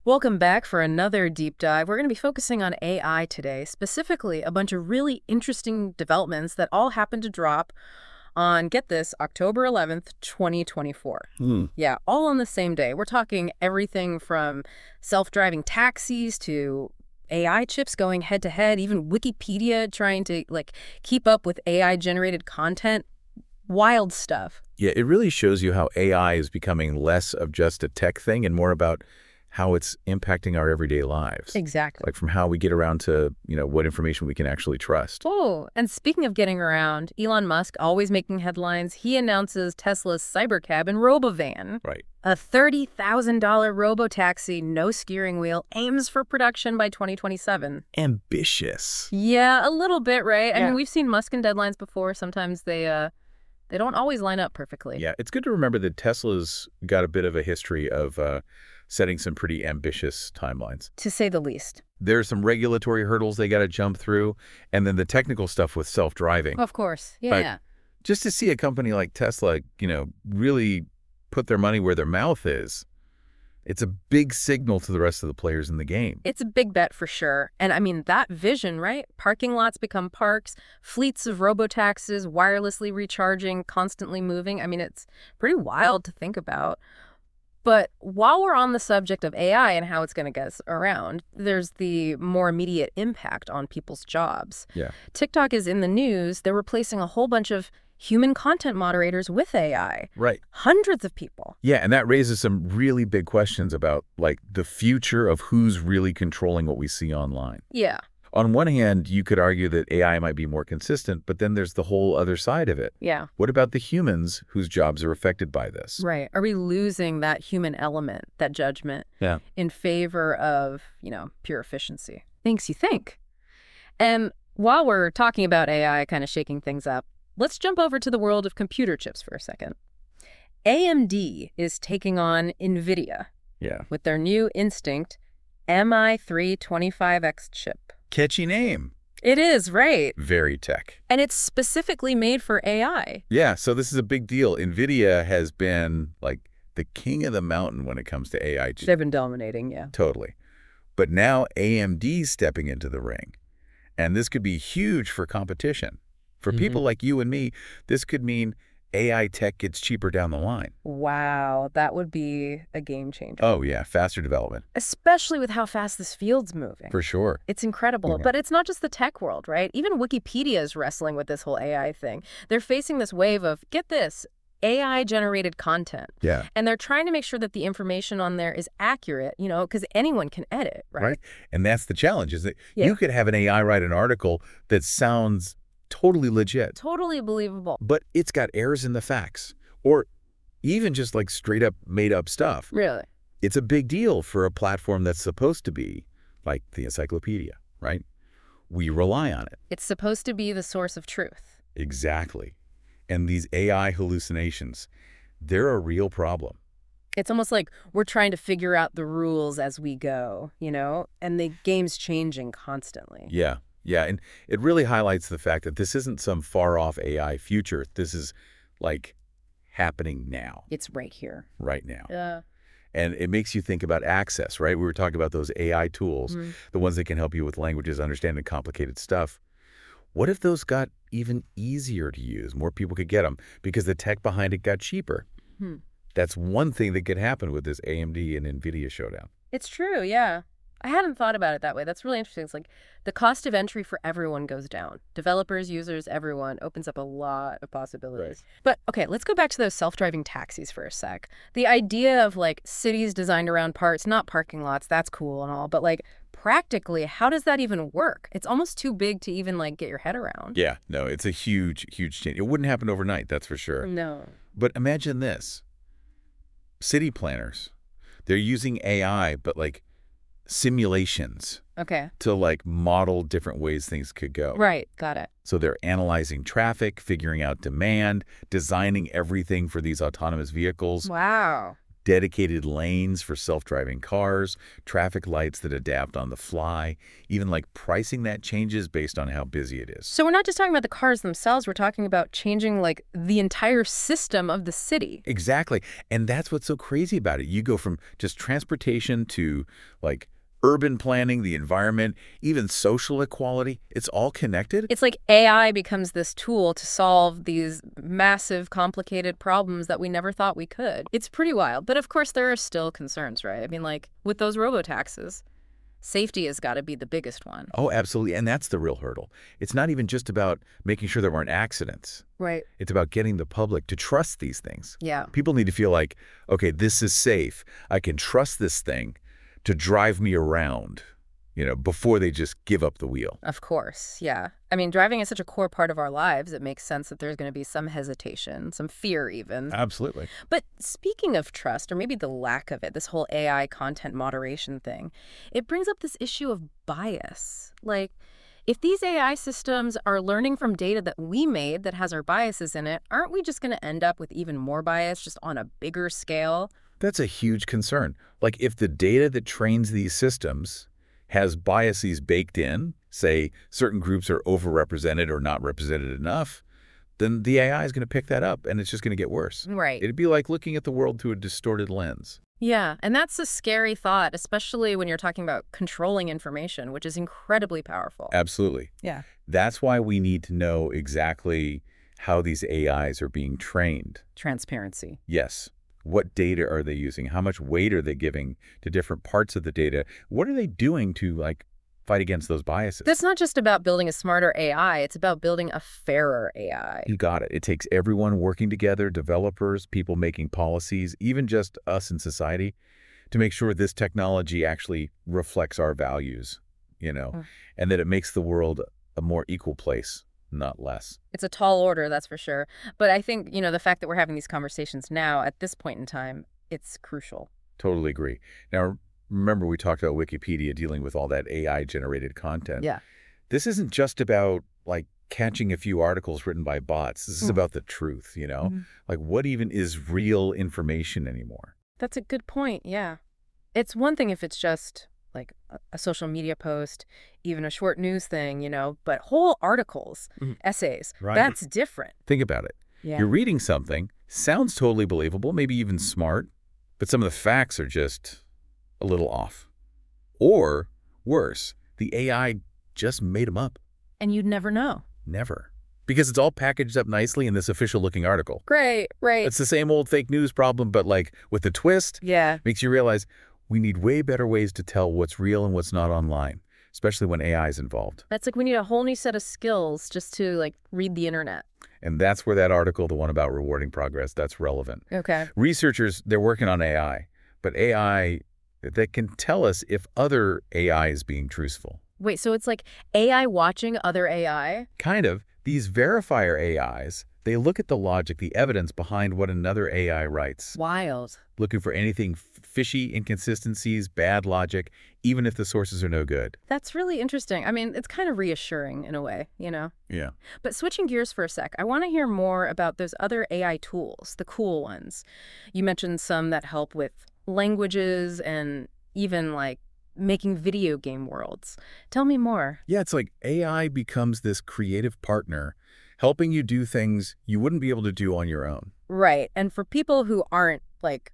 Welcome back for another deep dive. We're going to be focusing on AI today, specifically a bunch of really interesting developments that all happen to drop on, get this, October 11th, 2024. Hmm. Yeah, all on the same day. We're talking everything from self-driving taxis to AI chips going head to head, even Wikipedia trying to keep up with AI-generated content. Wild stuff. Yeah, it really shows you how AI is becoming less of just a tech thing and more about how it's impacting our everyday lives. Exactly. Like from how we get around to, what information we can actually trust. Oh, and speaking of getting around, Elon Musk always making headlines. He announces Tesla's Cybercab and Robovan. Right. A $30,000 robotaxi, no steering wheel, aims for production by 2027. Ambitious. Yeah, a little bit, right? I Yeah. mean, we've seen Musk in deadlines before. Sometimes they don't always line up perfectly. Yeah, it's good to remember that Tesla's got a bit of a history of setting some pretty ambitious timelines. To say the least. There's some regulatory hurdles they got to jump through, and then the technical stuff with self-driving. Of course. Yeah, But yeah. just to see a company like Tesla, really put their money where their mouth is, it's a big signal to the rest of the players in the game. It's a big bet for sure. And I mean, that vision, right? Parking lots become parks, fleets of robotaxis, wirelessly recharging, constantly moving. I mean, it's pretty wild to think about. But while we're on the subject of AI and how it's going to get us around, there's the more immediate impact on people's jobs. Yeah. TikTok is in the news. They're replacing a whole bunch of human content moderators with AI. Right. Hundreds of people. Yeah, and that raises some really big questions about, the future of who's really controlling what we see online. Yeah. On one hand, you could argue that AI might be more consistent, but then there's the whole other side of it. Yeah. What about the humans whose jobs are affected by this? Right. Are we losing that human element, that judgment, Yeah. in favor of, pure efficiency? Thinks you think. And while we're talking about AI kind of shaking things up, let's jump over to the world of computer chips for a second. AMD is taking on NVIDIA Yeah. with their new Instinct MI325X chip. Catchy name. It is, right. Very tech. And it's specifically made for AI. Yeah, so this is a big deal. NVIDIA has been, the king of the mountain when it comes to AI. They've been dominating, yeah. Totally. But now AMD's stepping into the ring. And this could be huge for competition. For people like you and me, this could mean AI tech gets cheaper down the line. Wow, that would be a game changer. Oh, yeah, faster development. Especially with how fast this field's moving. For sure. It's incredible. Yeah. But it's not just the tech world, right? Even Wikipedia is wrestling with this whole AI thing. They're facing this wave of, get this, AI-generated content. Yeah. And they're trying to make sure that the information on there is accurate, because anyone can edit, right? And that's the challenge, is that Yeah. you could have an AI write an article that sounds totally legit, Totally believable. but it's got errors in the facts, or even just straight up made up stuff. Really? It's a big deal for a platform that's supposed to be like the encyclopedia, right? We rely on it. It's supposed to be the source of truth. Exactly. And these AI hallucinations, they're a real problem. It's almost like we're trying to figure out the rules as we go, and the game's changing constantly. Yeah. Yeah, and it really highlights the fact that this isn't some far-off AI future. This is, happening now, It's right here. right now. Yeah. And it makes you think about access, right? We were talking about those AI tools, the ones that can help you with languages, understanding complicated stuff. What if those got even easier to use? More people could get them because the tech behind it got cheaper. That's one thing that could happen with this AMD and NVIDIA showdown. It's true, yeah. I hadn't thought about it that way. That's really interesting. It's like the cost of entry for everyone goes down. Developers, users, everyone opens up a lot of possibilities. But okay, let's go back to those self-driving taxis for a sec. The idea of cities designed around parts, not parking lots, that's cool and all, but practically, how does that even work? It's almost too big to even get your head around. Yeah, no, it's a huge, huge change. It wouldn't happen overnight, that's for sure. No. But imagine this. City planners, they're using AI, but simulations Okay. to model different ways things could go. Right, got it. So they're analyzing traffic, figuring out demand, designing everything for these autonomous vehicles. Wow. dedicated lanes for self-driving cars, traffic lights that adapt on the fly, even like pricing that changes based on how busy it is. So we're not just talking about the cars themselves, we're talking about changing like the entire system of the city. Exactly. And that's what's so crazy about it. You go from just transportation to like urban planning, the environment, even social equality. It's all connected. It's like AI becomes this tool to solve these massive, complicated problems that we never thought we could. It's pretty wild. But of course, there are still concerns, right? I mean, like with those robotaxis, safety has got to be the biggest one. Oh, absolutely. And that's the real hurdle. It's not even just about making sure there weren't accidents. Right. It's about getting the public to trust these things. Yeah. People need to feel like, okay, this is safe. I can trust this thing to drive me around, before they just give up the wheel. Of course, yeah. I mean, driving is such a core part of our lives. It makes sense that there's going to be some hesitation, some fear even. Absolutely. But speaking of trust, or maybe the lack of it, this whole AI content moderation thing, it brings up this issue of bias. Like, if these AI systems are learning from data that we made that has our biases in it, aren't we just going to end up with even more bias just on a bigger scale? That's a huge concern. Like if the data that trains these systems has biases baked in, say certain groups are overrepresented or not represented enough, then the AI is going to pick that up and it's just going to get worse. Right. It'd be like looking at the world through a distorted lens. Yeah, and that's a scary thought, especially when you're talking about controlling information, which is incredibly powerful. Absolutely. Yeah. That's why we need to know exactly how these AIs are being trained. Transparency. Yes. What data are they using? How much weight are they giving to different parts of the data? What are they doing to fight against those biases? That's not just about building a smarter AI. It's about building a fairer AI. You got it. It takes everyone working together, developers, people making policies, even just us in society, to make sure this technology actually reflects our values, and that it makes the world a more equal place, not less. It's a tall order, that's for sure. But I think, the fact that we're having these conversations now at this point in time, it's crucial. Totally agree. Now, remember we talked about Wikipedia dealing with all that AI-generated content. Yeah. This isn't just about, catching a few articles written by bots. This is about the truth, Like, what even is real information anymore? That's a good point, yeah. It's one thing if it's just like a social media post, even a short news thing, but whole articles, essays, Right. That's different. Think about it. Yeah. You're reading something, sounds totally believable, maybe even smart, but some of the facts are just a little off. Or, worse, the AI just made them up. And you'd never know. Never. Because it's all packaged up nicely in this official-looking article. Great, right. It's the same old fake news problem, but with the twist, Yeah. makes you realize we need way better ways to tell what's real and what's not online, especially when AI is involved. That's like we need a whole new set of skills just to read the internet. And that's where that article, the one about rewarding progress, that's relevant. Okay. Researchers, they're working on AI, but AI that can tell us if other AI is being truthful. Wait, so it's like AI watching other AI? Kind of. These verifier AIs, they look at the logic, the evidence behind what another AI writes, Wild. looking for anything fishy, inconsistencies, bad logic, even if the sources are no good. That's really interesting. I mean, it's kind of reassuring in a way, Yeah. But switching gears for a sec, I want to hear more about those other AI tools, the cool ones. You mentioned some that help with languages and even making video game worlds. Tell me more. Yeah, it's like AI becomes this creative partner, helping you do things you wouldn't be able to do on your own. Right. And for people who aren't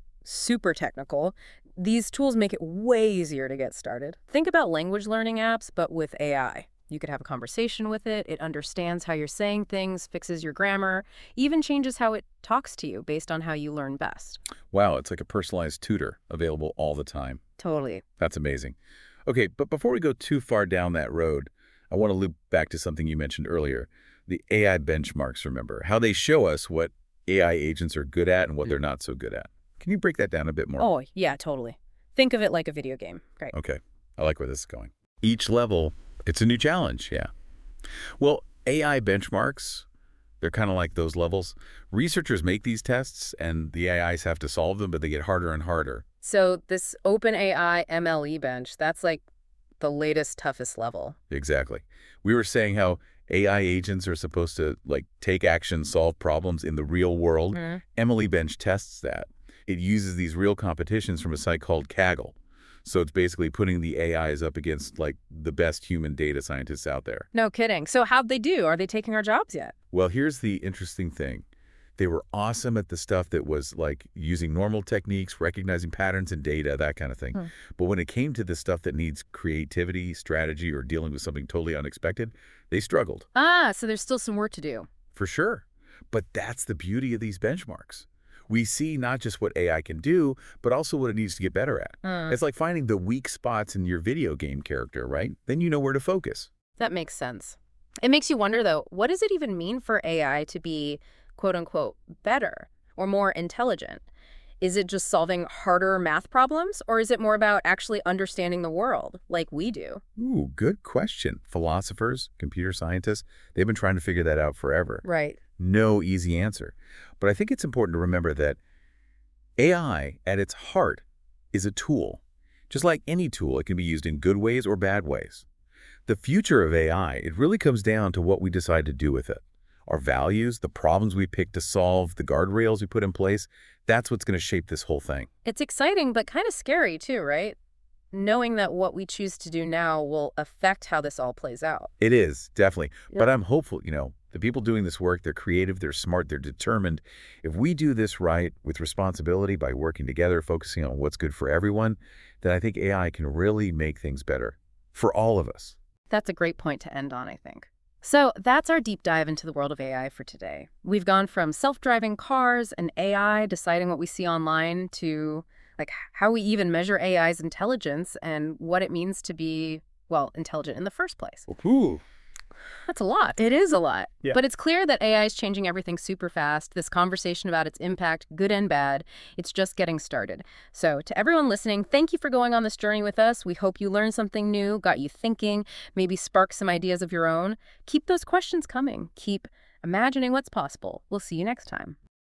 super technical, these tools make it way easier to get started. Think about language learning apps, but with AI. You could have a conversation with it. It understands how you're saying things, fixes your grammar, even changes how it talks to you based on how you learn best. Wow, it's like a personalized tutor available all the time. Totally. That's amazing. Okay, but before we go too far down that road, I want to loop back to something you mentioned earlier, the AI benchmarks, remember, how they show us what AI agents are good at and what they're not so good at. Can you break that down a bit more? Oh, yeah, totally. Think of it like a video game. Great. Okay, I like where this is going. Each level, it's a new challenge, yeah. Well, AI benchmarks, they're kind of like those levels. Researchers make these tests, and the AIs have to solve them, but they get harder and harder. So this OpenAI MLE bench, that's the latest, toughest level. Exactly. We were saying how AI agents are supposed to take action, solve problems in the real world. MLE Bench tests that. It uses these real competitions from a site called Kaggle. So it's basically putting the AIs up against, like, the best human data scientists out there. No kidding. So how'd they do? Are they taking our jobs yet? Well, here's the interesting thing. They were awesome at the stuff that was like using normal techniques, recognizing patterns in data, that kind of thing. But when it came to the stuff that needs creativity, strategy, or dealing with something totally unexpected, they struggled. Ah, so there's still some work to do. For sure. But that's the beauty of these benchmarks. We see not just what AI can do, but also what it needs to get better at. It's like finding the weak spots in your video game character, right? Then you know where to focus. That makes sense. It makes you wonder, though, what does it even mean for AI to be, quote unquote, better or more intelligent? Is it just solving harder math problems, or is it more about actually understanding the world like we do? Ooh, good question. Philosophers, computer scientists, they've been trying to figure that out forever. Right. No easy answer. But I think it's important to remember that AI, at its heart, is a tool. Just like any tool, it can be used in good ways or bad ways. The future of AI, it really comes down to what we decide to do with it. Our values, the problems we pick to solve, the guardrails we put in place, that's what's going to shape this whole thing. It's exciting, but kind of scary too, right? Knowing that what we choose to do now will affect how this all plays out. It is, definitely. Yep. But I'm hopeful, the people doing this work, they're creative, they're smart, they're determined. If we do this right with responsibility by working together, focusing on what's good for everyone, then I think AI can really make things better for all of us. That's a great point to end on, I think. So that's our deep dive into the world of AI for today. We've gone from self-driving cars and AI deciding what we see online to like how we even measure AI's intelligence and what it means to be, well, intelligent in the first place. Ooh. That's a lot. It is a lot. Yeah. But it's clear that AI is changing everything super fast. This conversation about its impact, good and bad, it's just getting started. So to everyone listening, thank you for going on this journey with us. We hope you learned something new, got you thinking, maybe sparked some ideas of your own. Keep those questions coming. Keep imagining what's possible. We'll see you next time.